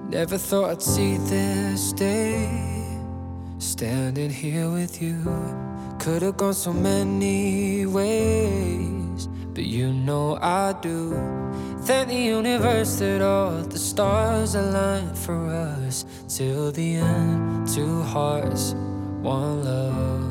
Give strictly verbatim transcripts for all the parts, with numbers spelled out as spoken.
Never thought I'd see this day, standing here with you. Could've gone so many ways, but you know I do. Thank the universe that all the stars aligned for us. Till the end, two hearts, one love.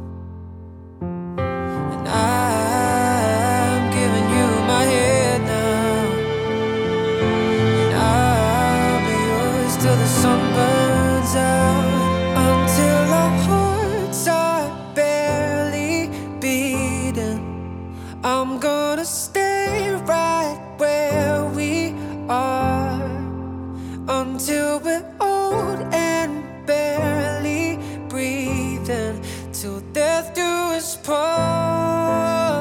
And I'm giving you my head now, and I'll be yours till the sun burns out. Until our hearts are barely beating, I'm gonna stay right where we are. Until we're old and barely breathing, till death do us part.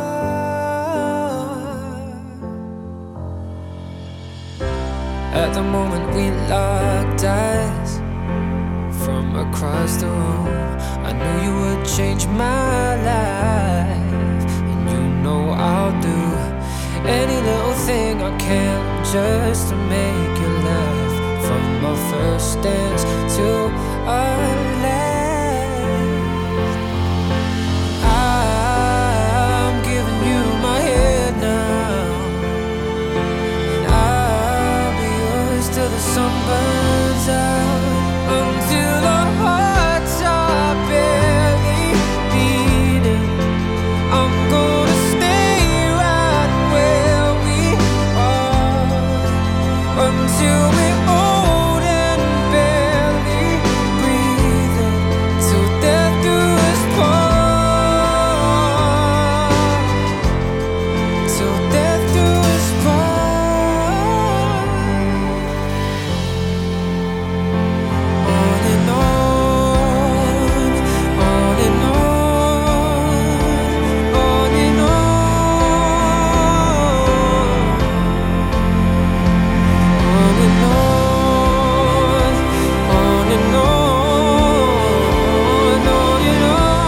At the moment we locked eyes from across the room, I knew you would change my life, and you know I'll do any little thing I can just to make you laugh. From our first dance to our last, I'm giving you my head now, and I'll be yours till the sun burns out. Until our hearts are barely beating, I'm gonna stay right where we are. Until we're old and barely breathing, till death do us part. Till death do us part. On and on, on and on, on and on. On and on, on and on, on and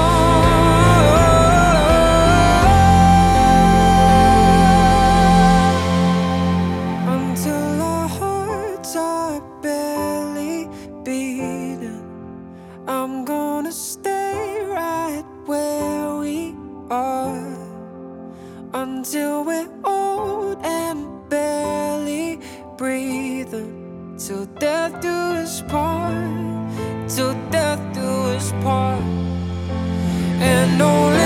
on. Until our hearts are barely beating, I'm gonna stay right where we are. Until we're old and barely breathing, till death do us part. Till death do us part. And no